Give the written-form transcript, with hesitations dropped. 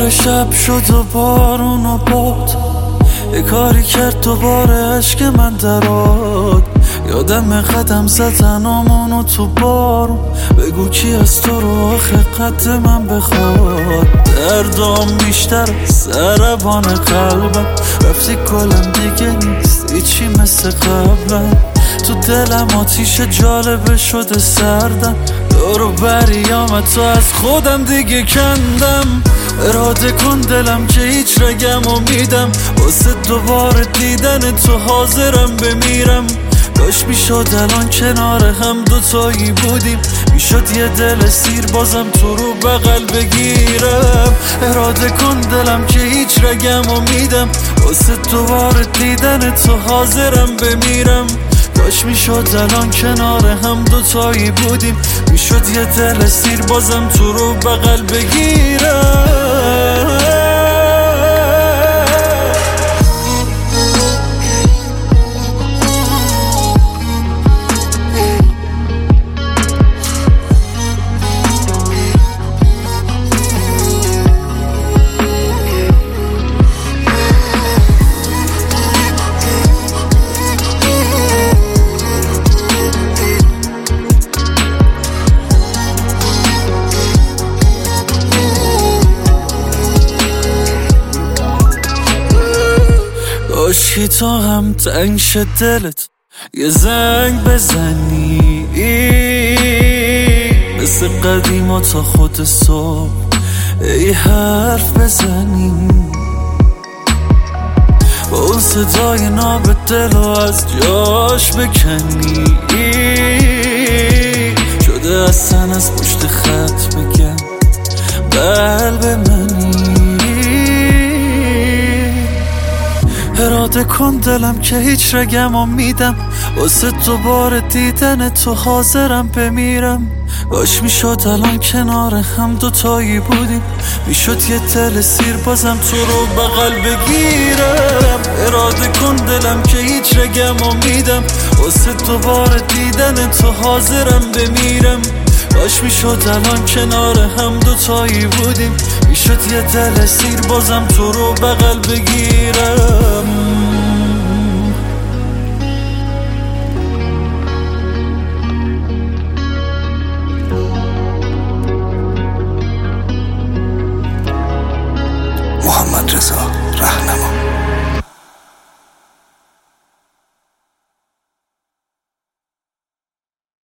شب شد و بارون و باد، یه کاری کرد دوباره عشق من دراد. یادم قدم زدنامونو تو بارون، بگو کی از تو رو آخه قد من بخواد. دردام بیشتر سربان قلبم، رفتی کلم دیگه نیست هیچی مثل قبلم. تو دلم آتیش جالبه شده سردم، دورو بریام تو از خودم دیگه کندم. اراده کن دلم که هیچ رگم و میدم، واسه دوباره دیدن تو حاضرم بمیرم. داشت میشد الان کنار هم دوتایی بودیم، میشد یه دل سیر بازم تو رو بغل بگیرم. اراده کن دلم که هیچ رگم و میدم، واسه دوباره دیدن تو حاضرم بمیرم. داشت میشد الان کنار هم دوتایی بودیم، میشد یه دل سیر بازم تو رو بغل بگیرم. کاشکی تو هم تنگ شد دلت، یه زنگ بزنی مثل قدیما تا خود صبح، ای حرف بزنیم با اون صدای ناب دلو از جاش بکنی. شده اصلا از پشت خط بگم قلب منی. اراده کن دلم که هیچ رگم و میدم، واسه دوباره دیدن تو حاضرم بمیرم. باش میشد الان کنار هم دوتایی بودیم، میشد یه دل سیر بازم تو رو بغل بگیرم. اراده کن دلم که هیچ رگم و میدم، واسه دوباره دیدن تو حاضرم بمیرم. باش میشد الان کنار هم دوتایی بودیم، میشد یه دل سیر بازم تو رو بغل بگیرم.